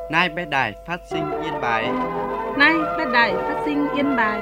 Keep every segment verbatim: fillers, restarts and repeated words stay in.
Nay bé đài phát sinh Yên Bái. Nay bé đài phát sinh Yên Bái.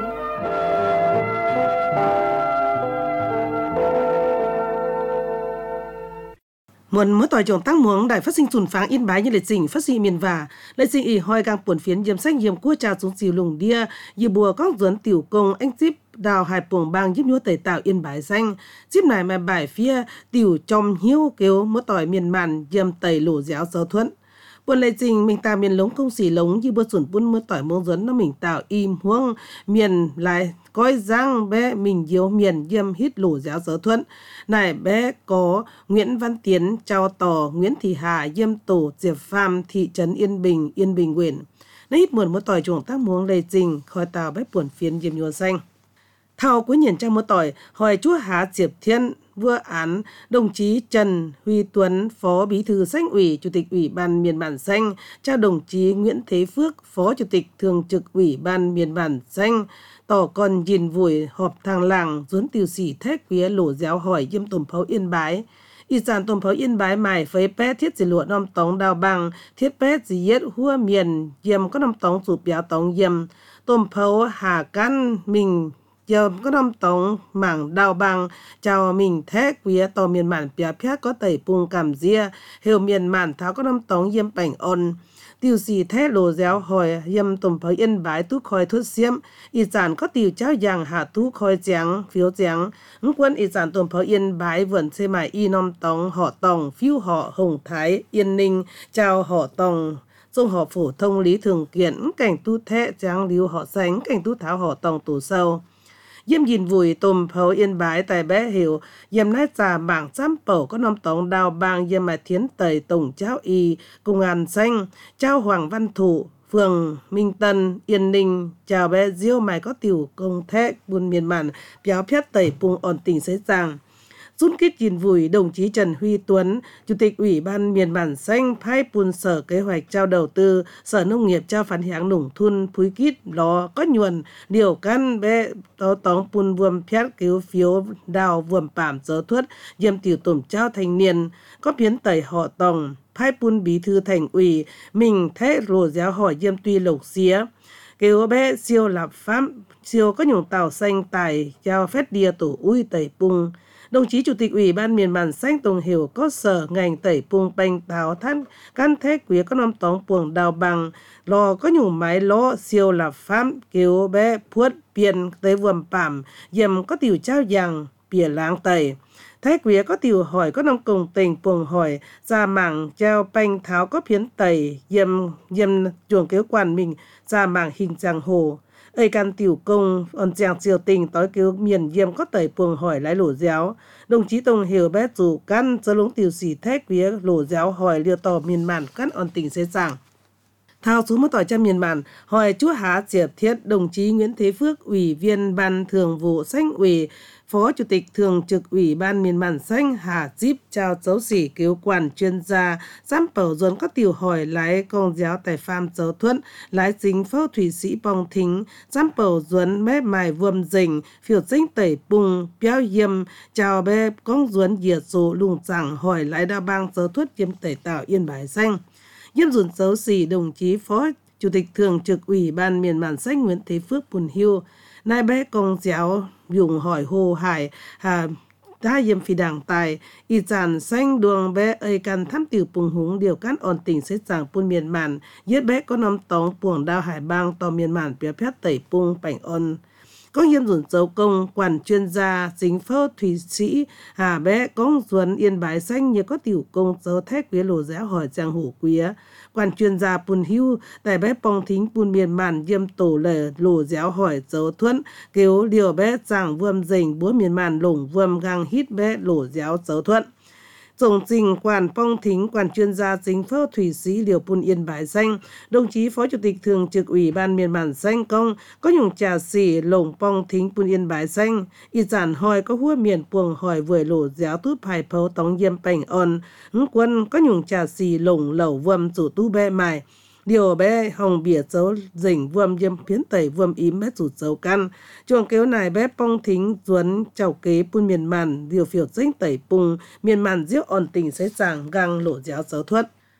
Muốn mỗi tỏi trồng tăng muống đài phát sinh sùn pháng Yên Bái như lịch trình phát sinh miền và lịch trình ỉ hoi gang buồn phiến diêm sách diêm cua trà xuống xìu lùng đia dì bùa con duẩn tiểu công anh chip đào hai puồng bang giúp nhúa tẩy tạo Yên Bái xanh chip này mà bài phía tiểu trong hiếu kêu mỗi tỏi miền màn diêm tẩy lỗ giáo giáo thuận buồn lệ trình mình tạo miền lống không xỉ lống như bữa sủn bún mưa tỏi muống duẩn nó mình tạo im huông miền lại coi răng bé mình diếu miền diêm hít lỗ giáo giáo thuận này bé có Nguyễn Văn Tiến Trao Tò Nguyễn Thị Hà Diêm Tổ Diệp Pham thị trấn Yên Bình Yên Bình huyện nó hít muộn một tỏi chuồng tác muống lệ trình khỏi tàu bé buồn phiến diêm nhua xanh thao cuối nhìn trong một tỏi hỏi chúa Hà Diệp Thiên vua án đồng chí Trần Huy Tuấn phó bí thư Xanh ủy chủ tịch ủy ban miền bản xanh trao đồng chí Nguyễn Thế Phước phó chủ tịch thường trực ủy ban miền bản xanh tỏ còn nhìn vùi họp thang làng dốn tiêu sĩ thét quía lỗ giáo hỏi diêm tổm pháo Yên Bái y sản tổm pháo Yên Bái mài phấy pét thiết dì lụa nông tống đào bằng thiết pét dì yết hua miền diêm có nông tống sụp béo tống diêm tổm pháo hà căn mình giờ có năm tổng mảng đào bằng chào mình thét quía tàu miền mạn bia phét có tẩy pung cảm ria hiệu miền mạn tháo có năm tổng yếm bảnh ôn tiêu sĩ thét lồ giáo hỏi yếm tùm phơi Yên Bái tú khoi thút xiêm y sản có tiêu cháu giang hạ tú khoi giang phiếu giang ứng quân y sản tùm phơi Yên Bái vườn xe mải y năm tổng họ tòng phiếu họ Hồng Thái Yên Ninh chào họ tòng trong họ phổ thông lý thường kiện cảnh tu thét giang liu họ sánh cảnh tu tháo họ tòng tủ sâu diêm nhìn vùi tôm pháo Yên Bái tại bé hiểu diêm nái trà bảng trăm bầu có năm tổng đào bang diêm mà thiến tẩy tổng cháu y công an xanh trao Hoàng Văn Thụ phường Minh Tân Yên Ninh chào bé diêu mày có tiểu công thét buôn miền màn béo phét tẩy pung ổn tình sấy giang rút kít nhìn vùi đồng chí Trần Huy Tuấn, Chủ tịch Ủy ban miền bản xanh phái pun sở kế hoạch trao đầu tư, sở nông nghiệp trao phản hãng nông thôn phúi kít ló có nhuần điều căn bé tó tóng pun vuông phét cứu phiếu đào vuông bảm dỡ thuất diêm tiểu tổm trao thanh niên có biến tẩy họ tòng phái pun bí thư thành ủy mình thế rồ giáo hỏi diêm tuy lộc xía kêu bé siêu lập pháp siêu có nhung tàu xanh tài trao phép đia tổ ui tẩy pung đồng chí Chủ tịch Ủy ban miền bản xanh Tùng Hiểu có sở ngành tẩy pung banh táo than căn thế quý có năm tóng puồng đào bằng lò có nhung máy ló siêu lập pháp kêu bé phuất biên tới vuông bảm dìm có tiểu trao giang bìa láng tẩy thái quý có tiểu hỏi có năm cùng tình puồng hỏi ra mảng trao banh tháo có phiến tẩy dìm dìm chuồng kéo quan mình ra mảng hình giang hồ ơi can tiểu công on giang triều tình tối cứu miền diêm có tẩy puồng hỏi lái lỗ giáo đồng chí Tùng Hiểu bé chủ căn giờ lũng tiểu sĩ thét quý lỗ giáo hỏi liều tỏ miền màn căn on tình sẽ giảng thao xuống một tỏi trăm miền bản hỏi chúa Hà Diệp Thiết đồng chí Nguyễn Thế Phước ủy viên ban thường vụ Xanh ủy phó chủ tịch thường trực ủy ban miền bản xanh Hà Díp trao dấu sĩ cứu quản chuyên gia giám bảo dồn có tiểu hỏi lái công giáo tại farm dấu thuận lái dính phó thủy sĩ bong thính giám bảo dồn mép mài vuông dình phiểu dinh tẩy bùng béo yếm chào bé con dồn diệt số lùng chẳng hỏi lái đa bang dấu thuất yếm tẩy tạo Yên Bái xanh Diêm dùn dấu xỉ đồng chí phó chủ tịch thường trực ủy ban miền bản xanh Nguyễn Thế Phước Bùn Hiêu nai bé công giáo dùng hỏi hồ hải hà đa diêm phi đảng tài y sản xanh đường bé ơi can thăm tiểu pùng húng điều cán ổn tình sẽ giảng pun miền màn yết bé có năm tống puồng đao hải bang to miền màn bia phét tẩy pung bảnh ôn có hiêm dùn dấu công quản chuyên gia chính phó thủy sĩ hà bé công duẩn Yên Bái xanh như có tiểu công dấu thét quý lỗ giáo hỏi giang hồ quý quản chuyên gia pun hưu tại bé pong thính pun miền màn diêm tổ lệ lỗ giáo hỏi dấu thuẫn kêu liều bé giảng vuông dình búa miền màn lủng vuông gang hít bé lỗ giáo dấu thuẫn Tổng trình quản phong thính quản chuyên gia chính phó thủy sĩ liều pun Yên Bái xanh đồng chí phó chủ tịch thường trực ủy ban miền bản xanh công có nhung trà xỉ lồng phong thính pun Yên Bái xanh y giản hỏi có hua miền puồng hỏi vườn lỗ giáo tút hải phấu tống diêm bảnh on ứng quân có nhung trà xỉ lồng lẩu vuông chủ tu bê mài điều bé hồng bìa dấu dình vuông diêm phiến tẩy vuông ím bé chủ dấu căn chuồng kéo này bé phong thính duẩn chào kế pun miền màn điều phiểu dinh tẩy pung miền màn diếu ổn tình sẽ giảng gang lỗ giáo dấu thuất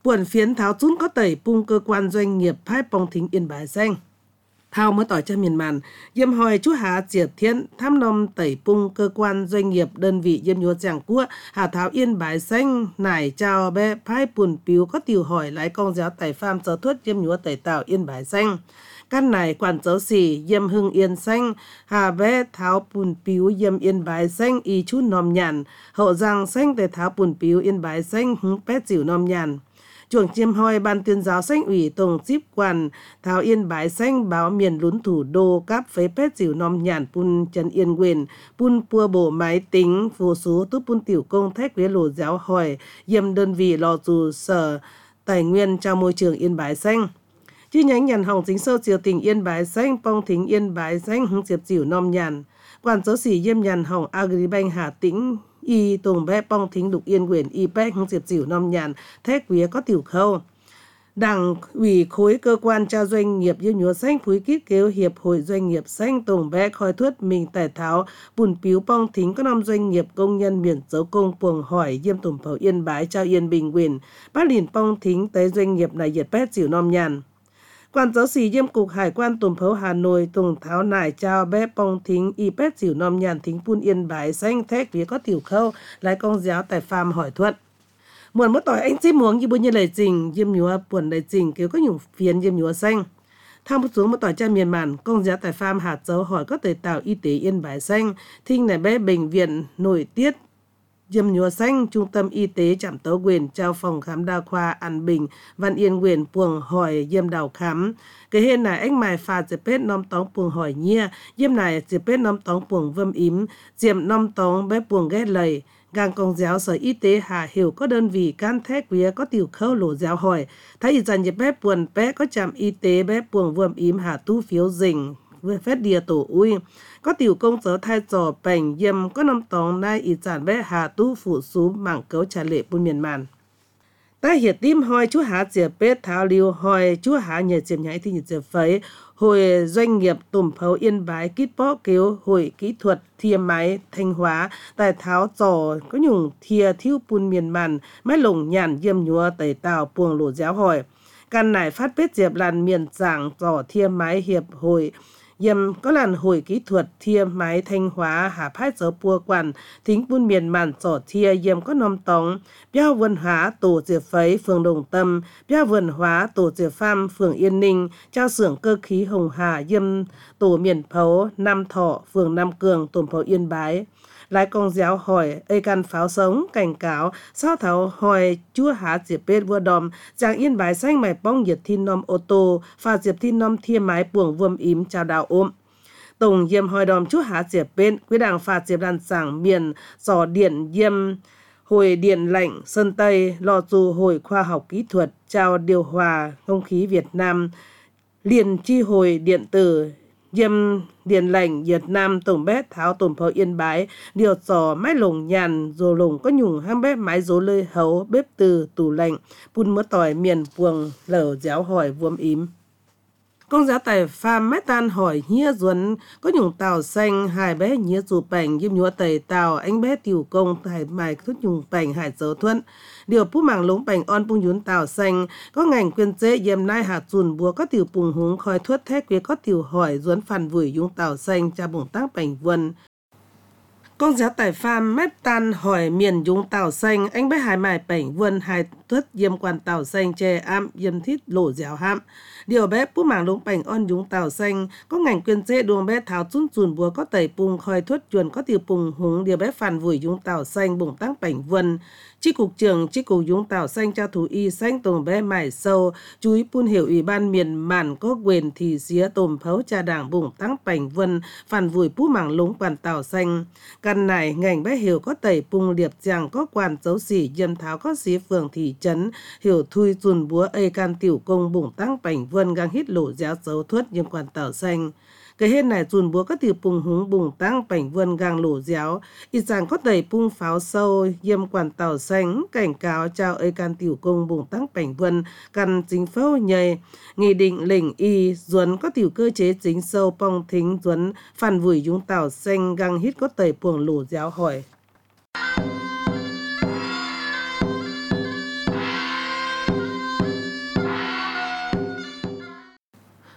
buồn phiến tháo chún có tẩy bung cơ quan doanh nghiệp phái bong thính yên bái xanh. Thao mới tỏi cho miền màn, yếm hỏi chú Hà Triệt Thiên tham nom tẩy bung cơ quan doanh nghiệp đơn vị yếm nhúa giảng quốc Hà Tháo Yên Bái Xanh nải chào bé phái bùn piếu có tiểu hỏi lái con giáo tẩy pham giáo thuất yếm nhúa tẩy tạo Yên Bái Xanh. Căn này quản giáo xỉ yếm hưng Yên Xanh, Hà bé Tháo bùn piếu yếm Yên Bái Xanh y chút nom nhàn, hậu giang xanh tẩy Tháo bùn piếu Yên Bái Xanh hứng pét chịu nom nhàn. Chuồng chiêm hoi ban tuyên giáo xanh ủy tổng chíp quản Tháo Yên Bái Xanh báo miền lún thủ đô cáp phế pét dìu nom nhàn pun chân yên quyền pun pua bộ máy tính vô số túp pun tiểu công thách với lồ giáo hỏi yêm đơn vị lò dù sở tài nguyên cho môi trường Yên Bái Xanh. Chi nhánh nhàn hồng chính sâu chiều tình Yên Bái Xanh pong thính Yên Bái Xanh hứng diệp dìu nom nhàn quản giáo sĩ yêm nhàn hồng Agribank Hà Tĩnh y tùng bé bong thính đục yên quyền y bé hưng diệp dìu nom nhàn thét vía có tiểu khâu. Đảng ủy khối cơ quan trao doanh nghiệp như nhúa xanh phúi kít kêu hiệp hội doanh nghiệp xanh tùng bé khoi thuất mình tài tháo bùn piếu bong thính có năm doanh nghiệp công nhân miền dấu công puồng hỏi diêm tùng phẩu Yên Bái trao yên bình quyền bác lìn bong thính tới doanh nghiệp này diệt bé dìu nom nhàn. Quan giáo sĩ diêm cục hải quan tùng phấu Hà Nội tùng tháo nải trao bé bong thính y pét dìu nom nhàn thính pun Yên Bái Xanh thét vía có tiểu khâu lái công giáo tại phàm hỏi thuận. Muộn mất tỏi anh chip muống như bữa như lời trình diêm nhúa buồn lời trình kêu có nhung phiến diêm nhúa xanh. Tham một xuống một tỏi cha miền màn công giáo tại phàm hạt dấu hỏi có thể tạo y tế Yên Bái Xanh thinh này bé bệnh viện nổi tiết diêm nhúa xanh trung tâm y tế trạm tấu quyền trao phòng khám đa khoa An Bình Văn Yên quyền puồng hỏi diêm đào khám cái hên này anh mài phạt diệp pết nom tóng puồng hỏi nhia diêm này diệp pết nom tóng puồng vâm ím diệm nom tóng bé puồng ghét lầy gang công giáo sở y tế Hà Hiểu có đơn vị can thét vía có tiểu khâu lỗ giáo hỏi thấy dàn diệp bé puồng bé có trạm y tế bé puồng vâm ím Hà tu phiếu dình với phép địa tổ ui có tiểu công sở thay trò bành yêm có năm tòng nai ý sản bé Hà tu phụ sú mảng cấu trả lệ bùn miền màn. Ta hiệt tim hỏi chú Hà diệp bết tháo liêu hỏi chú Hà nhờ diệp nhảy thì nhờ diệp phấy hội doanh nghiệp tùm phấu Yên Bái kít bó kêu hội kỹ thuật thia máy Thanh Hóa tại tháo trò có nhung thia thiếu bùn miền màn máy lồng nhàn yêm nhúa tẩy tàu buồng lỗ giáo hỏi. Căn này phát bết diệp làn miền giảng trò thia máy hiệp hội yếm có làn hội kỹ thuật thia máy Thanh Hóa hạ phái dấu bùa quản thính bùn miền màn trò thia yếm có nom tóng biao vườn hóa tổ diệp phấy phường Đồng Tâm biao vườn hóa tổ diệp pham phường Yên Ninh trao xưởng cơ khí Hồng Hà yếm tổ miền phấu Nam Thọ phường Nam Cường tổn phấu Yên Bái. Lái công giáo hỏi ê căn pháo sống cảnh cáo sao thảo hỏi chúa Hà diệp bết vua đòm giang Yên Bái Xanh mày bong nhiệt thiên nom ô tô pha diệp thiên nom thiên mái buồng vườm ím chào đào ôm. Tổng yêm hỏi đòm chúa Hà diệp bết quý đảng phạt diệp đàn sảng miền giò điện yêm hồi điện lạnh Sơn Tây lò dù hồi khoa học kỹ thuật chào điều hòa không khí Việt Nam liền chi hồi điện tử yêm điện lạnh Việt Nam tổng bét tháo tổn pháo Yên Bái điều sò mái lồng nhàn rồi lồng có nhung ham bếp mái dố lơi hấu bếp từ tủ lạnh pun mỡ tỏi miền puồng lở giáo hỏi vuông ím. Công giáo tài phàm mét tan hỏi nhia duấn có nhung tàu xanh hai bé nhia dù bành yếm nhúa tẩy tàu anh bé tiểu công hải mài thút nhung bành hải dấu thuận điều phú mảng lống bành on pung nhún tàu xanh có ngành quyền chế yếm nai hạt dùn búa có tiểu pùng húng khói thuất thét quế có tiểu hỏi duấn phản vùi nhung tàu xanh cha bùng tác bành vân. Công giáo tài phàm mép tan hỏi miền dung tàu xanh anh bé hải mài bành vân hải thuất yếm quan tàu xanh chè am yếm thít lỗ giáo ham điều bé phú mảng lống bành on nhung tàu xanh có ngành quyền chế đuông bé tháo chun chùn búa có tẩy pùng khói thuất chuồn có tiểu pùng húng điều bé phản vùi nhung tàu xanh bùng tác bành vân. Chi cục trưởng chi cục Dũng Tảo Xanh cho thú y xanh tồn bé mải sâu chúi pun hiểu ủy ban miền màn có quyền thì xía tồn phấu cha đảng bùng tăng bành vân phản vùi pú mảng lúng quản tảo xanh. Căn này ngành bé hiểu có tẩy pung liệp chàng có quản dấu xỉ dâm tháo có xí phường thị trấn hiểu thui dùn búa ê can tiểu công bùng tăng bành vân gang hít lỗ giáo dấu thuất nhưng quản tảo xanh. Cái hết này dùn búa các tiểu pùng húng bùng tăng bành vân gang lỗ giáo ít rằng có tẩy pung pháo sâu yêm quản tàu xanh cảnh cáo trao ấy can tiểu công bùng tăng bành vân căn chính phâu nhầy nghị định lệnh y duấn có tiểu cơ chế chính sâu pong thính duấn phản vùi dung tàu xanh gang hít có tẩy puồng lỗ giáo hỏi.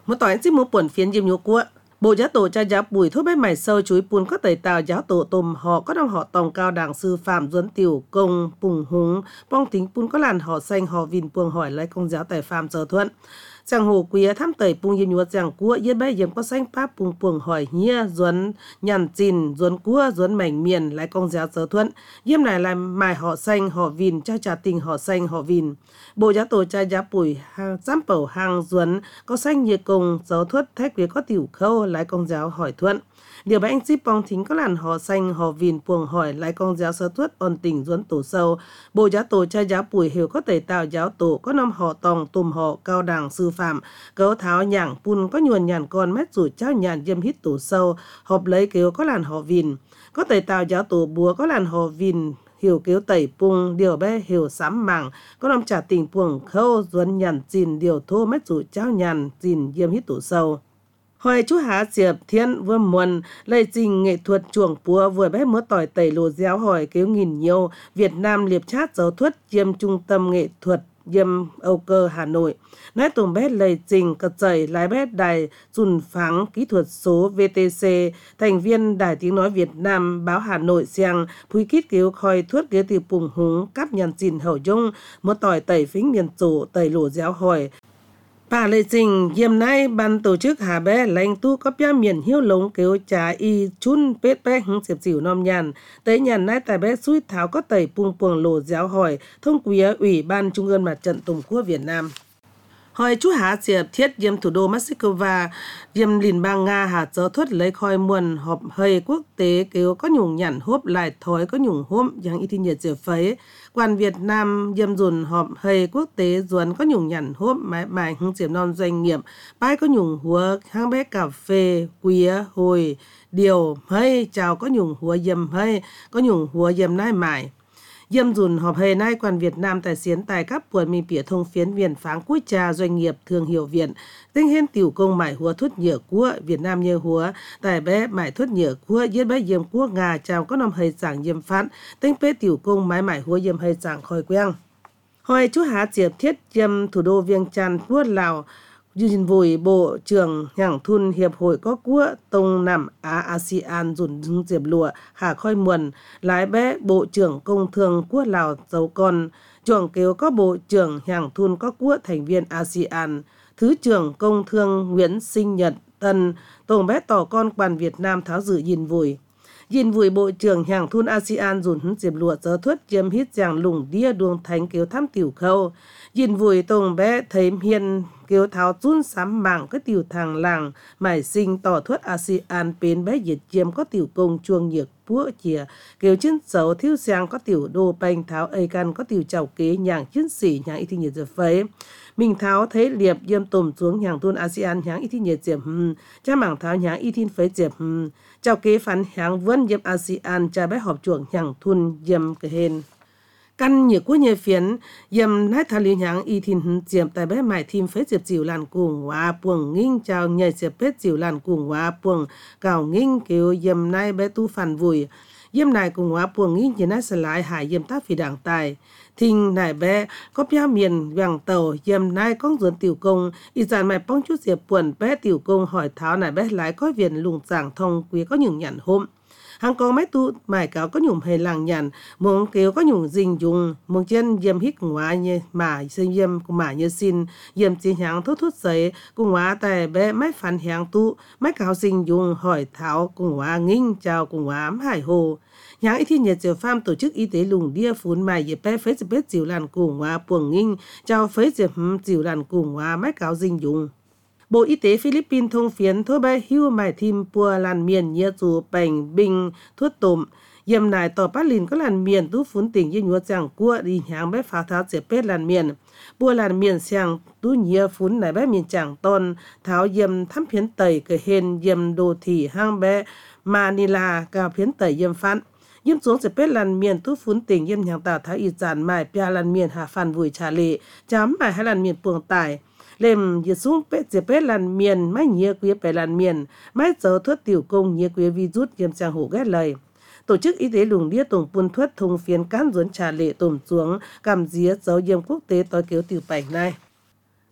một tỏi chỉ một buồn phiến diêm nhũ của bộ giáo tổ cha giáo bùi thuốc bé mày sâu chuối bùn có tẩy tàu giáo tổ tôm họ có đông họ tòng cao đảng sư phạm duấn tiểu công bùng húng bong tính bùn có làn họ xanh họ vìn buông hỏi lấy công giáo tại phạm giờ thuận chẳng hồ quía thăm tẩy bùng diêm nhũ chẳng của yên bé diêm có xanh pháp bùng buông hỏi nhia duấn nhằn chìn duấn cua duấn mảnh miền lấy công giáo giờ thuận yếm này là mài họ xanh họ vìn cho trà tình họ xanh họ vìn bộ giáo tổ cha giáo bùi hàng giám bầu hàng duấn có xanh nhiệt công giáo thuất thách quý có tiểu khâu lái công giáo hỏi thuận điều bánh chip bong thính có làn họ xanh họ vìn buông hỏi lái công giáo sơ thuất ổn tình duấn tổ sâu bộ giáo tổ cha giáo bùi hiểu có tẩy tạo giáo tổ có năm họ tòng tùm họ cao đẳng sư phạm cấu tháo nhảng pun có nhuần nhàn con mét rủi trao nhàn dâm hít tổ sâu họp lấy kêu có làn họ vìn có tẩy tạo giáo tổ búa có làn họ vìn hiểu kêu tẩy pung điều bé hiểu sám mảng có năm trả tình buông khâu duấn nhàn chìn điều thô mét rủi trao nhàn chìn dâm hít tổ sâu hỏi chú Hà Diệp Thiên vừa muôn lây trình nghệ thuật chuồng púa vừa bé mớ tỏi tẩy lô giáo hỏi kêu nghìn nhiều Việt Nam liệp chát giáo thuật diêm trung tâm nghệ thuật diêm Âu Cơ Hà Nội nói tùng bé lây trình cật dày lái bé đài dùn pháng kỹ thuật số vê tê xê thành viên đài tiếng nói Việt Nam báo Hà Nội xiang phui kít kêu khoi thuất kêu từ bùng húng cắp nhàn chìn hậu dung mớ tỏi tẩy phính miền chủ tẩy lô giáo hỏi bà lệ trình dìm nay ban tổ chức hà bé lãnh tu có bia miền hiếu lống kêu trả y chun bết bé hứng xếp xỉu nom nhàn tới nhàn nay tại bé suýt tháo có tẩy buông buông lồ giáo hỏi thông quý ủy ban trung ương mặt trận Tổ quốc Việt Nam hỏi chú Hà Diệp Thiết diêm thủ đô Moscow diêm liên bang Nga hà giáo thuật lấy khoi muôn họp hơi quốc tế kêu có nhung nhằn hốp lại thói có nhung hôm yang y thi nhiệt diệp phấy quan Việt Nam diêm dùn họp hơi quốc tế duẩn có nhung nhằn hốp mãi mãi hứng diệp non doanh nghiệp bãi có nhung húa hang bé cà phê quía hồi điều hơi chào có nhung húa diêm hơi có nhung húa diêm nai mãi Dâm dùn họp hề nay quan Việt Nam tại xiến tài các buồn mình bỉa thông phiến viền pháng quốc trà doanh nghiệp thương hiệu Việt. Tinh hên tiểu công mải hùa thuất nhựa của Việt Nam nhờ hùa. Tại bé mải thuất nhựa của giết bé dâm quốc Nga chào có nằm hơi giảng dâm phát. Tinh bế tiểu công mái mải hùa dâm hơi giảng khôi quen. Hồi chú Hà Diệp Thiết dâm thủ đô Viêng Chăn quốc Lào. Duyên vùi Bộ trưởng Hàng Thun Hiệp hội có quốc Tông Nam Á ASEAN dùn dưng diệp lụa hà khôi muần lái bé Bộ trưởng Công thương quốc Lào dấu con trưởng kêu có Bộ trưởng Hàng Thun có quốc thành viên ASEAN Thứ trưởng Công thương Nguyễn Sinh Nhật Tân tổng bé tỏ con quan Việt Nam tháo dự duyên vùi Dìn vùi Bộ trưởng Hàng Thun ASEAN dùn hứng diệp lụa dơ thuất chiếm hít giảng lùng đia đuông thánh kêu thăm tiểu khâu Dìn vùi tổng bé thấy hiền kêu tháo chun sắm mạng cái tiểu thằng làng mải sinh tỏ thuất ASEAN bên bé diệt chiếm có tiểu công chuông nhiệt búa chìa kêu chân xấu thiếu sang có tiểu đô banh tháo ây căn có tiểu chào kế nhàng chiến sĩ nhàng y thi nhiệt dược phấy mình tháo thấy liệp diêm tùm xuống Hàng Thun ASEAN nhàng y thi nhiệt diệp hừm cha mảng tháo nhàng y thi phấy diệp hừm chào kế phán háng vân diệp ASEAN cha bé họp chuộng Hàng Thun diêm cái hên căn nhiều quốc nhờ phiến dầm nát thà lý nháng y thìn diệm tại bé mải thìm phế diệp dịu làn cuồng hóa buồng nghinh chào nhờ diệp bết dịu làn cuồng hóa buồng cào nghinh kêu dầm nay bé tu phản vùi dầm này cuồng hóa buồng nghinh chỉ nát sẽ lại hải dầm tác phi đảng tài thình nải bé có bia miền vàng tàu dầm nay con ruột tiểu công y dàn mày bong chút diệp buồn bé tiểu công hỏi tháo nải bé lái có viền lùng giảng thông quý có những nhận hôm hàng có mấy tu mải cáo có nhung hay làng nhàn muốn kêu có nhung dinh dùng muốn chân dâm hít hóa như mà sinh dâm của mà như xin dâm chỉ hàng thốt thốt giấy cùng hóa tại bé mấy phản hàng tu mấy cáo sinh dùng hỏi tháo cùng hóa nghinh chào cùng hóa hải hồ nhà y thiên nhiệt diệu pham tổ chức y tế lùng đia phun mài dịp bé phế dịp bết dịu làn cùng hóa buồng nghinh chào phế dịp dịu làn cùng hóa mấy cáo dinh dùng Bộ Y tế Philippines thông phiến thô bay hưu mải thìm bùa làn miền nhia dù bành bình thuốc tùm. Dầm nải tỏ bát lìn có làn miền tú phún tỉnh như nhuột giảng cua đi nháng bé phá tháo dẹp bết làn miền. Bùa làn miền xiang tú nhia phún nải bé miền chẳng tôn tháo dầm thăm phiến tẩy cờ hên dầm đồ thị hang bé Manila cao phiến tẩy dầm phán. Dâm xuống dẹp bết làn miền tú phún tỉnh dầm nhàng tà tháo y giản mải pia làn miền hạ phản vùi trà lệ chám mải hai làn miền buồng tải. Lem dì xuống bết dì bết làn miền máy nhia quý bẻ làn miền máy dấu thuốc tiểu công nhia quý virus dìm sang hổ ghét lời. Tổ chức y tế lùng đĩa tổng buôn thuốc thông phiến cán duốn trà lệ tổm xuống cầm dĩa dấu dìm quốc tế tối kéo tiểu bảnh này.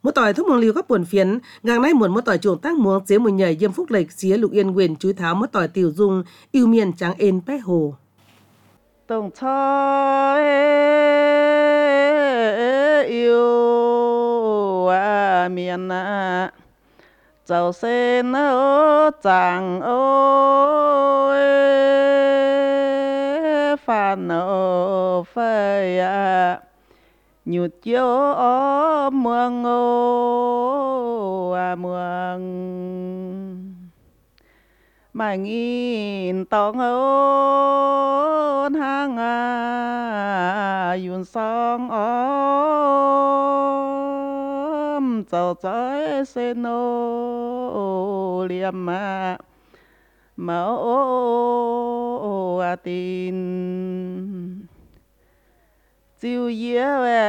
một tỏi thuốc mong liu các buồn phiến gang nay muộn một tỏi chuồng tăng muống chế một nhảy diêm phúc lệch xía lục yên quyền chúi tháo một tỏi tiểu dung yêu miền trắng ên bé hồ tổng cho yêu à miền à dầu sen ô chẳng ôi phàn ô phơi à nhụt chiếu ở mương ô à mương mà nghìn tông ôn hang à yun song ôm dầu trái sen ô liềm mà mà ô à tin chiều dĩa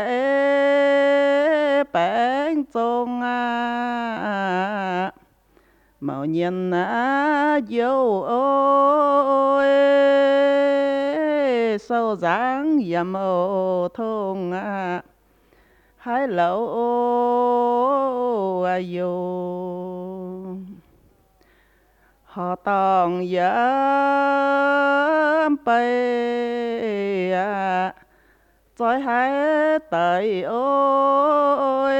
về bánh trông à màu nhiên á dấu ôi sâu dáng dầm ô thông à hai lẩu ô à dù họ tòng dám bay à trói hai tay ôi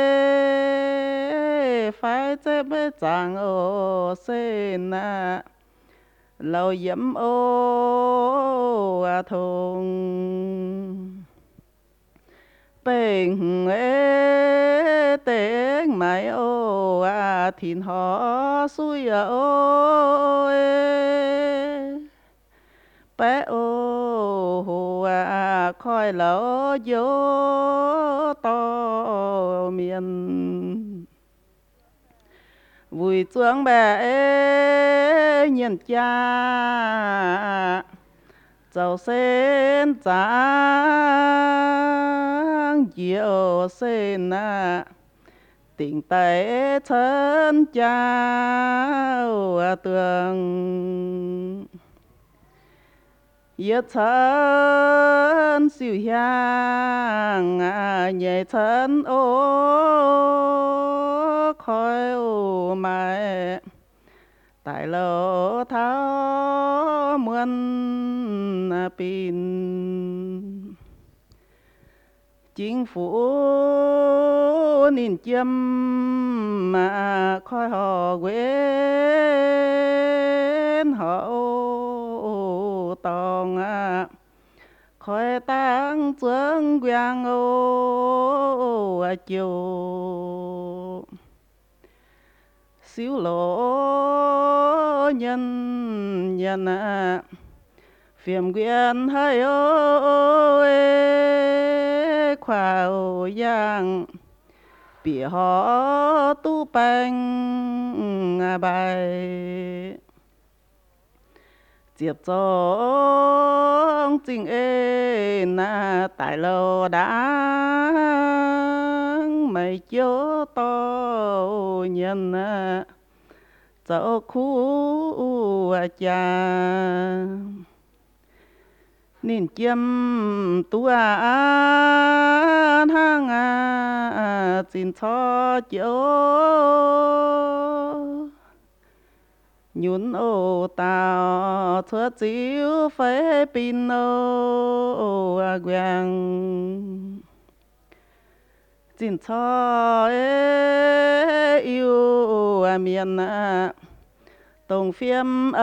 phải chế bế chẳng ô xin à lâu dẫm ô à thùng bình ế tiếng mãi ô à thìn họ xuôi à ôi bé ô hồ à khói lỡ gió to miền vui chuông bé nhìn cha dầu sen trắng chiều sen à tình tay thân cha tường yết thân siêu 향 nhảy thân ô khói ô mãi tại lỗ tháo muôn pin chính phủ nhìn châm mà khói họ quên họ tòng à khói tăng xuống quang ô à chiều xíu lỗ nhân nhân à phiền quyền hay ôi khoa ô giang bị họ tu bánh à bài diệp trong chính ê na tại lô đáng mày chớ to nhân cháu khu cha nín chiêm tu an hang à xin cho chiếu nhún ô tao thưa chiếu phế pin ô à quang xin cho ê yêu à miền à tông phim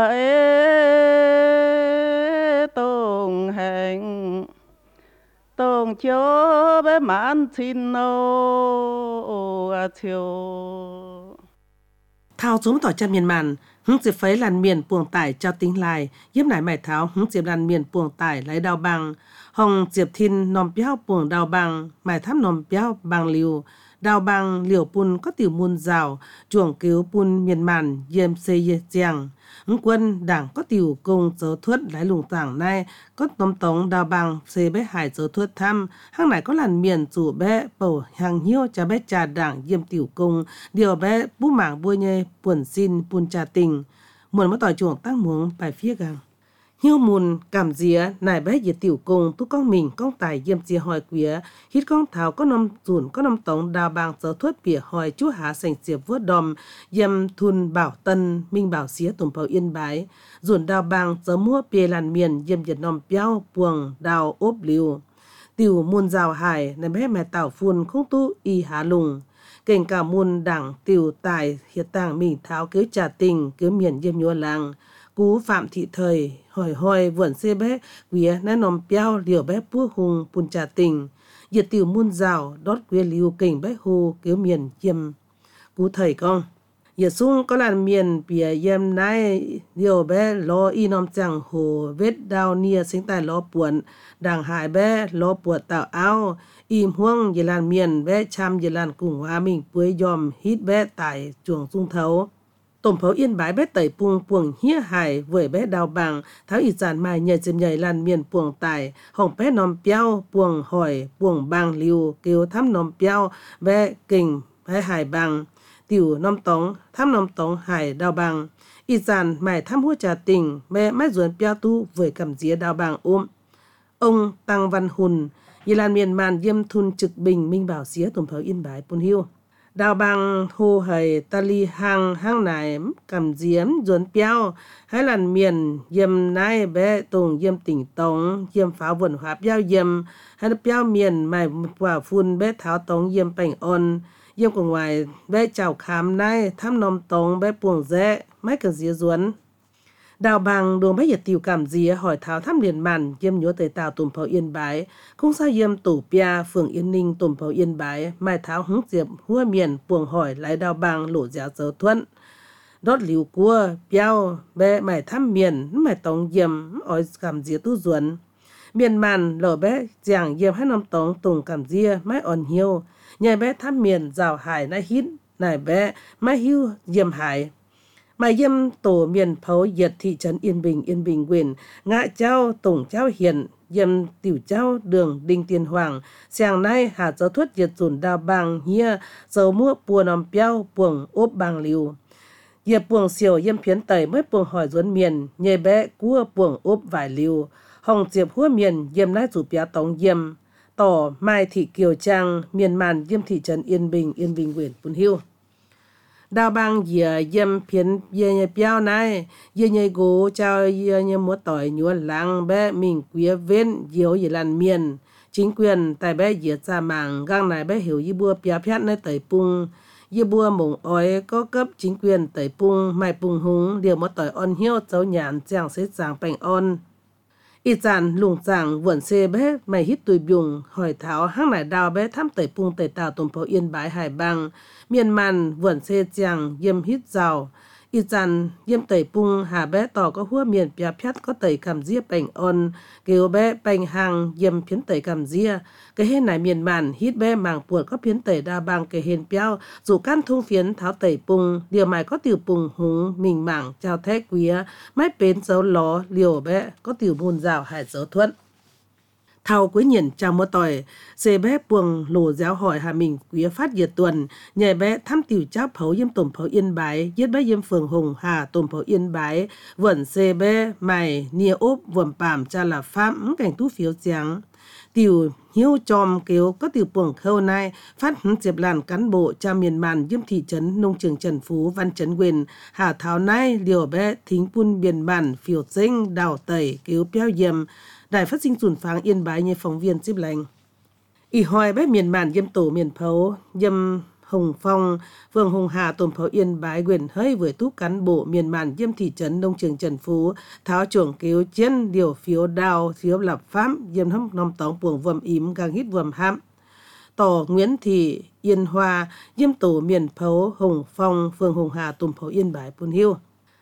ấy tông hành tông chiếu bé mãn xin ô à chiều thao chúng tỏi chân miền màn hứng diệp phấy làn miền buồng tải cho tính lại giúp nải mải tháo hứng diệp làn miền buồng tải lấy đào bằng hồng diệp thiên nòm béo buồng đào bằng mải tháp nòm béo bằng liều đào bằng liều pun có tiểu muôn rào chuồng cứu pun miền màn yêm xây giang hứng quân đảng có tiểu công dấu thuất lái lùng tảng nay có tóm tống đào bằng xây bé hải dấu thuất thăm hang này có làn miền chủ bé bầu hàng hiếu cha bé trà đảng yêm tiểu công điều bé bú mảng bua nhê buồn xin pun trà tình muộn mất tỏi chuồng tăng muống bài phía gang hiu mùn cảm día nải bé dìa tiểu cùng tu con mình con tài diêm chia hỏi quía hít con thảo có năm dùn có năm tổng đào bàng giờ thuất bìa hỏi chú hạ sành diệp vớt đòm diêm thun bảo tân minh bảo xía tùm phao yên bái dùn đào bàng giờ mua bìa làn miền diêm diệt nòm béo buồng đào ốp liu tiểu muôn rào hải nải bé mẹ tảo phun không tu y há lùng kênh cả muôn đảng tiểu tài hiệt tàng mình tháo cứu trà tình cứu miền diêm nhua làng cú phạm thị thời hỏi hỏi vườn xê bé quía nãy nòm béo liều bé pua hùng pun trà tình diệt tiểu muôn rào đót quía liu kênh bé hồ cứu miền diêm cú thời con giờ sung có làn miền bìa yếm nãy liều bé lo y nòm chẳng hồ vết đào nia sinh tài lo buồn đảng hại bé lo buồn tạo áo im huông giờ làn miền bé chăm giờ làn cùng hoa mình quấy yòm hít bé tại chuồng sung thấu tổng pháo yên bái bé tẩy puông puông hía hải với bé đào bàng tháo ít giản mai nhảy chìm nhảy làn miền puông tài hồng bé nòm béo puông hỏi puông bàng liu kêu thăm nòm béo bé kình bé hải bàng tiểu nòm tống thăm nòm tống hải đào bàng ít giản mai thăm hua trà tình bé mái ruột béo tu với cầm día đào bàng ôm ông tăng văn hùn như làn miền màn diêm thun trực bình minh bảo xía tổng pháo yên bái pun hiu đào bang hồ hầy ta li hang hang nải cầm diếm ruột béo hay làn miền diêm nai bé tùng diêm tỉnh tống diêm pháo vườn hóa béo diêm hay béo miền mày quả phun bé tháo tống diêm bành on diêm của ngoài bé chào khám nai thăm nòm tống bé buồng rẽ mấy cần día ruốn đào bàng đường bé nhiệt tiểu cảm día hỏi tháo thăm liền màn diêm nhớ tới tàu tùm pháo yên bái không sao diêm tổ pia phường yên ninh tùm pháo yên bái mai tháo hứng diệp hua miền buồng hỏi lại đào bàng lộ giá dấu thuận đót liu cua béo bé mày thăm miền mày tống diêm ỏi cảm día tu ruốn miền màn lở bé giảng diêm hai năm tống tùng cảm día mái on hiu nhảy bé thăm miền rào hải nai hít nai bé mái hiu diêm hải mai diêm tổ miền pháo diệt thị trấn Yên Bình Yên Bình quyền ngã cháu tổng cháu hiền diêm tiểu cháu đường đinh tiền hoàng sáng nay hạ giáo thuất diệt dùn đào bàng hia dầu mua bùa nòm béo buồng ốp bàng liu diệp buồng xiều diêm phiến tẩy mới buồng hỏi duốn miền nhảy bé cua buồng ốp vải liu hồng diệp hua miền diêm nái rủ béo tống diêm tỏ mai thị kiều trang miền màn diêm thị trấn Yên Bình Yên Bình quyền pun hiu đào bang dìa diêm phiến dìa nhẹ béo này dìa nhẹ gỗ chào dìa nhẹ múa tỏi nhúa lăng bé mình quía vên diếu dìa làn miền chính quyền tại bé dìa cha màng gang này bé hiểu dì bua béo phét nơi tẩy pung dì bua mộng ói có cấp chính quyền tẩy pung mai pung húng điều múa tỏi on hiếu cháu nhàn chàng xế chàng bành on ít dàn lùng chàng vườn xê bé mày hít tùy biùng hỏi tháo hang này đào bé thăm tẩy pung tẩy tàu tùm pháo yên bái hải bang miền màn vườn xê chàng diêm hít rào ít dàn diêm tẩy pung hà bé tỏ có hua miền bia phét có tẩy cầm dĩa bành on kêu bé bành hàng diêm phiến tẩy cầm dĩa cái hên này miền màn hít bé màng puột có phiến tẩy đa bang cái hên béo dù can thung phiến tháo tẩy pung điều mày có tiểu pung húng mình mảng chào thế quía mái bến dấu ló liều bé có tiểu buồn rào hải dấu thuận thao quấy nhiền chào mơ tỏi xê bé buồng lồ giáo hỏi hà mình quía phát diệt tuần nhảy bé thăm tiểu cháo phấu yếm tổm phấu yên bái giết bé yếm phường hùng hà tổm phấu yên bái vẩn xê bé mày nia ốp vườn pàm cha là phạm cảnh tú phiếu trắng tiểu hiếu chòm kêu có tiểu buồng khâu này phát hứng diệp làn cán bộ cha miền màn yếm thị trấn nông trường Trần Phú văn trấn quyền hà tháo nay liều bé thính pun miền màn phiếu sinh đào tẩy kêu béo yếm đài phát sinh dùn pháng yên bái như phóng viên xếp lành ỉ hoài bé miền màn diêm tổ miền phấu diêm hồng phong phường hồng hà tổm phấu yên bái quyền hơi với tú cán bộ miền màn diêm thị trấn nông trường Trần Phú tháo chuồng cứu chiến điều phiếu đào phiếu lập pháp diêm hâm nông tóng buồng vườm ím gang hít vườm hãm tỏ Nguyễn Thị Yên Hoa diêm tổ miền phấu hồng phong phường hồng hà tổm phấu yên bái pun hiu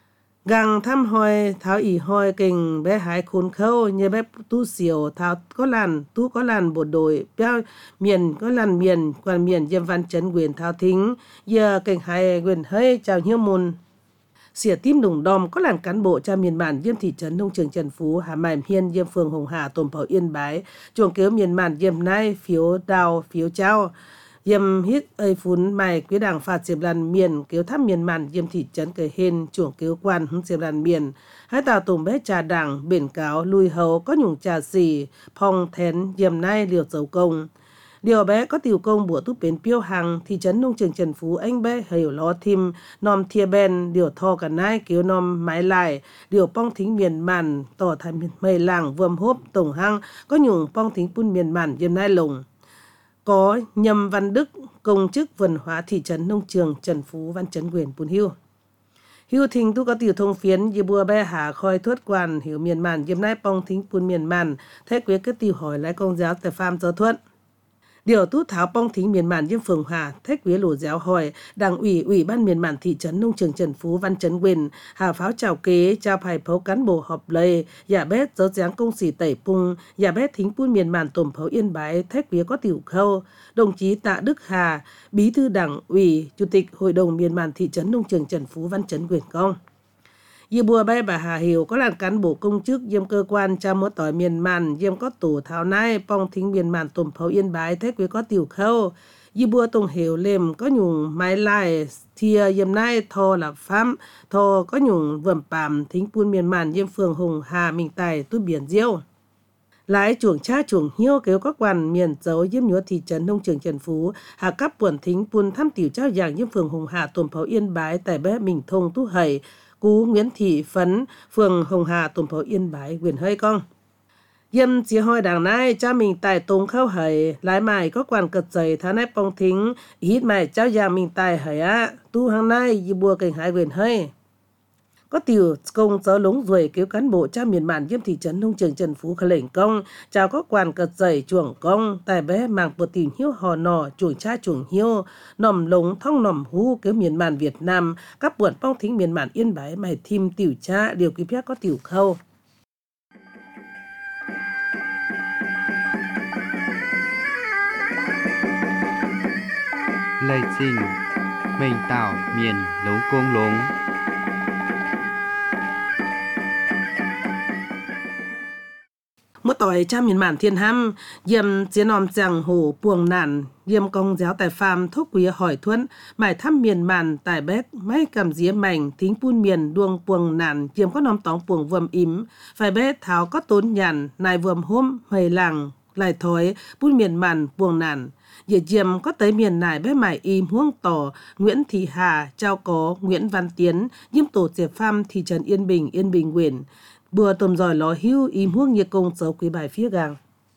gang thăm hỏi tháo ỉ hỏi kình bé hải khôn khâu như bé tu xiều tháo có làn tu có làn bộ đội béo miền có làn miền quan miền diêm văn trấn quyền tháo thính giờ kình hải quyền hơi chào hiếu môn xỉa tim đồng đom có làn cán bộ cha miền bản diêm thị trấn nông trường Trần Phú hà mài hiên diêm phường hồng hà tổm pháo yên bái chuồng kéo miền bản diêm nai phiếu đào phiếu trao Yêm hít ơi phún mày quý đảng phạt diệp làn miền kéo thăm miền màn yêm thị trấn cờ hên chuồng kéo quan hứng diệp làn miền. Hai tàu tùng bé trà đảng biển cáo lùi hầu có nhung trà xì phong thén yêm nay liều dấu công. Điều bé có tiểu công bữa túp bến Piêu Hằng, thị trấn nông trường Trần Phú anh bé hiểu lo thim, nòm thia ben, điều thò cả nai kéo nòm mái lại, điều pong thính miền màn, tỏ thành miền mây làng vườm hốp tổng hăng, có nhung pong thính pun miền màn yêm nai lồng. Có Nhâm Văn Đức, công chức vườn hóa thị trấn nông trường Trần Phú Văn Trấn quyền Pun Hiu. Hiu thình tu có tiểu thông phiến như bùa bé hà khoi thuất quan hiểu miền màn yêm nai pong thính pun miền màn, thế quý cái tiểu hỏi lại công giáo tại farm giáo thuất. Điều tú tháo pong thính miền màn yêm phường Hà, thách quý lũ giáo hỏi, đảng ủy ủy ban miền màn thị trấn nông trường Trần Phú Văn Trấn quyền, hà pháo chào kế, trao phải phấu cán bộ họp lây, giả bét dấu dáng công sĩ tẩy pung, giả bét thính pun miền màn tổm phấu yên bái, thách quý có tiểu khâu, đồng chí Tạ Đức Hà, bí thư đảng ủy, chủ tịch hội đồng miền màn thị trấn nông trường Trần Phú Văn Trấn quyền công. Như bùa bay bà Hà Hiểu có là cán bộ công chức diêm cơ quan cha mốt tỏi miền màn diêm có tổ tháo nai pong thính miền màn tổm phấu yên bái thế quý có tiểu khâu. Như bùa tông hiểu lềm có nhung mái lai thìa diêm nai thò là phám thò có nhung vườm pàm thính pun miền màn diêm phường Hùng Hà Minh Tài tu biển diêu. Lái chuồng cha chuồng hiêu kéo các quan miền dấu diêm nhúa thị trấn nông trường Trần Phú hà cấp buồn thính pun thăm tiểu trao giảng diêm phường Hùng Hà tổm phấu yên bái tại bé mình thông tu hầy Cú Nguyễn Thị Phấn, phường Hồng Hà, tổm phấu yên bái, quyền hơi con. Yêm chỉ hỏi đảng này, cha mình tài tông khâu hầy, lái mài có quan cật dày thá nai pong thính, hít mài cháu già mình tài hầy á, tu hàng nay, dì bùa cảnh hải quyền hơi. Có tiểu công giáo lúng ruồi kéo cán bộ cha miền màn yêm thị trấn nông trường Trần Phú khởi lệnh công, chào có quan cật dày chuồng công, tài bé màng bờ tìm hiếu hò nò, chuồng cha chuồng hiếu, nòm lống thong nòm hú kéo miền màn Việt Nam, các buồn pong thính miền màn yên bái mày thim tiểu cha, điều kỳ phép có tiểu khâu. Lời trình mình tạo miền lống công lống. Một tỏi cha miền màn thiên ham, yêm chiến nòm giang hồ buồng nản, yêm công giáo tại phàm thúc quý hỏi thuẫn, mải thăm miền màn tại bét, mấy cầm dĩa mảnh, thính pun miền đuông buồng nản, yêm có nòm tóng buồng vườm ím, phải bét tháo có tốn nhàn, nài vườm hôm, hầy làng, lại thói, pun miền màn buồng nản. Dễ yêm có tới miền nải bé mải im huông tỏ, Nguyễn Thị Hà, trao có Nguyễn Văn Tiến, yêm tổ diệp pham thị trấn Yên Bình, Yên Bình huyện. Bữa tôm giỏi ló hưu im huông nhiệt công dấu quý bài phía gang.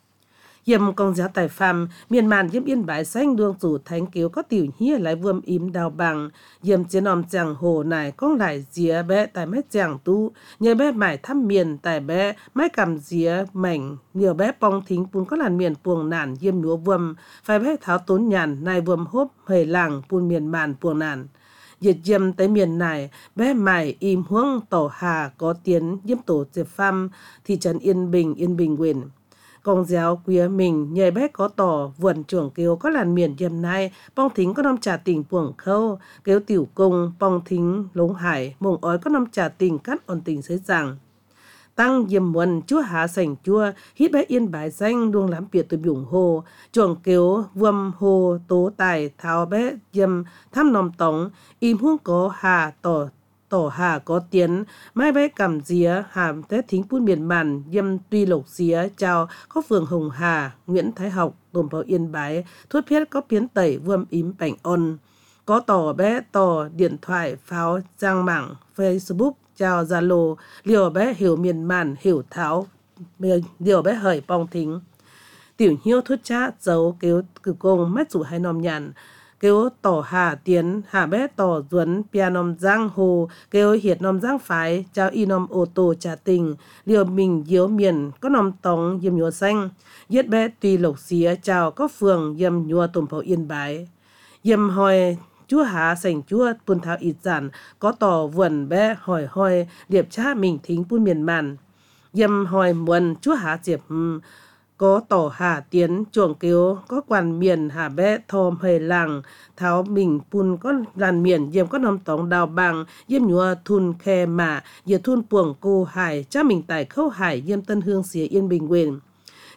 Yêm công giáo tài phàm, miền màn yêm yên bái xanh đương chủ thánh kiếu có tiểu hia lại vườm im đào bằng. Yêm chiến nòm chàng hồ này con lại dìa bé tại mét chàng tu. Nhờ bé mải thăm miền tại bé mái cầm dìa mảnh. Nhiều bé pong thính pun có làn miền buồng nản yêm núa vườm. Phải bé tháo tốn nhàn này vườm hốp hầy làng pun miền màn buồng nản. Diệt yêm tới miền này, bé mải im huông tổ hà có tiến yêm tổ diệp pham thị trấn Yên Bình, Yên Bình huyện. Công giáo quý mình nhờ bé có tỏ vườn trưởng kêu có làn miền yêm này, pong thính có năm trà tình buồng khâu, kêu tiểu công, pong thính lống hải, mông ói có năm trà tình cắt ổn tình xế rằng. Tăng yêm muôn chúa hạ sành chua, hít bé yên bái danh đuông lắm biệt từ biểu hồ, chuồng kêu vườm hồ tố tài tháo bé yêm thăm nòm tống, im huông có hà tỏ tổ hà có tiến, mai bé cầm día hàm tết thính pun miền màn yêm tuy lộc día chào có phường Hồng Hà, Nguyễn Thái Học, tổm phấu yên bái, thuất phiết có biến tẩy vườm ím bảnh ôn. Có tỏ bé tỏ điện thoại pháo trang mạng Facebook chào Zalo, liều bé hiểu miền màn hiểu tháo, liều bé hởi pong thính. Tiểu hiếu thuất chát dấu kêu cử công mắt rủ hai nòm nhàn, kêu tỏ hà tiến, hà bé tỏ duấn, pia nòm giang hồ, kêu hiệt nòm giang phái, chào y nòm ô tô trả tình, liều mình diếu miền, có nòm tóng yêm nhúa xanh, yết bé tùy lộc xía, chào có phường yêm nhúa tổm phấu yên bái. Yêm hỏi chúa hạ sành chúa pun tháo ít giản, có tỏ vườn bé hỏi hỏi, điệp cha mình thính pun miền màn. Yêm hỏi muôn chúa hạ diệp, um, có tỏ hà tiến chuồng kêu có quan miền hà bé thòm hầy làng tháo mình pun có làn miền yêm có nòm tóng đào bằng yêm nhúa thun khe mạ yê thun puồng cô hải cha mình tài khâu hải yêm Tân Hương xía Yên Bình huyện.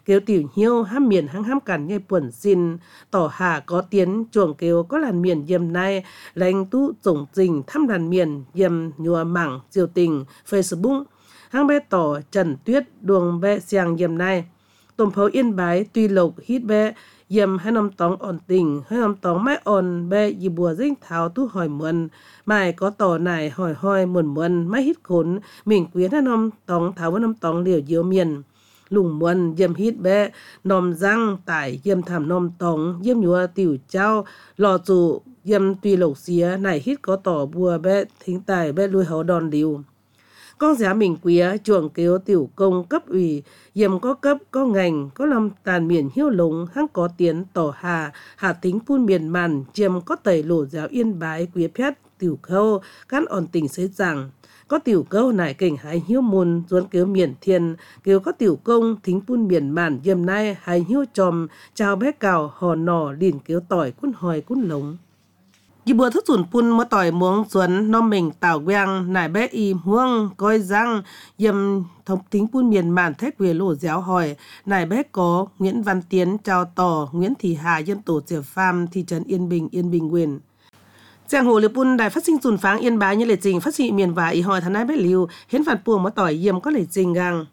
kêu tiểu hiếu ham miền hăng ham cản nhây buồn xin tỏ hà có tiến chuồng kêu có làn miền dầm nay lãnh tu tổng trình thăm làn miền dầm nhùa mảng diều tình Facebook hăng bé tỏ Trần Tuyết đường bé xiang dầm nay tôm pháo Yên Bái tuy lộc hít bé dầm hai năm tóng ổn tình hai năm tóng mãi ổn bé dì bùa dinh tháo tu hỏi muôn mai có tỏ này hỏi hỏi muôn muôn mãi hít khốn mình quyến hai năm tóng tháo với năm tóng liều diếu miền lùng muôn dầm hít bé nòm răng tải dầm thảm nòm tóng dầm nhúa tiểu trao lò trụ dầm tuy lộc xía này hít có tỏ bùa bé thính tài bé lui hấu đòn liều con giá mình quía chuồng kêu tiểu công cấp ủy dầm có cấp có ngành có lâm tàn miền hiếu lũng hăng có tiến tỏ hà hà tính phun miền màn dầm có tẩy lổ giáo Yên Bái quía phét tiểu khâu cán ổn tình xế rằng có tiểu câu nải cảnh hái hiếu môn duốn kêu miền thiên kêu có tiểu công thính phun miền màn dầm nay hái hiếu tròm chào bé cào hò nò lìn kêu tỏi cún hòi cún lống dì bùa thức sủn pun mơ tỏi muống xuân nó mình tảo quang nải bé y huông coi răng dầm thống tính pun miền màn thét về lỗ giáo hỏi nải bé có Nguyễn Văn Tiến chào tỏ Nguyễn Thị Hà dân tổ trẻ pham thị trấn Yên Bình Yên Bình Quyền giang hồ liệp pun đài phát sinh sủn pháng Yên Bái như lệ trình phát sinh miền và y hỏi thằng nải bé liu hiến phạt buông mơ tỏi yếm có lệ trình gang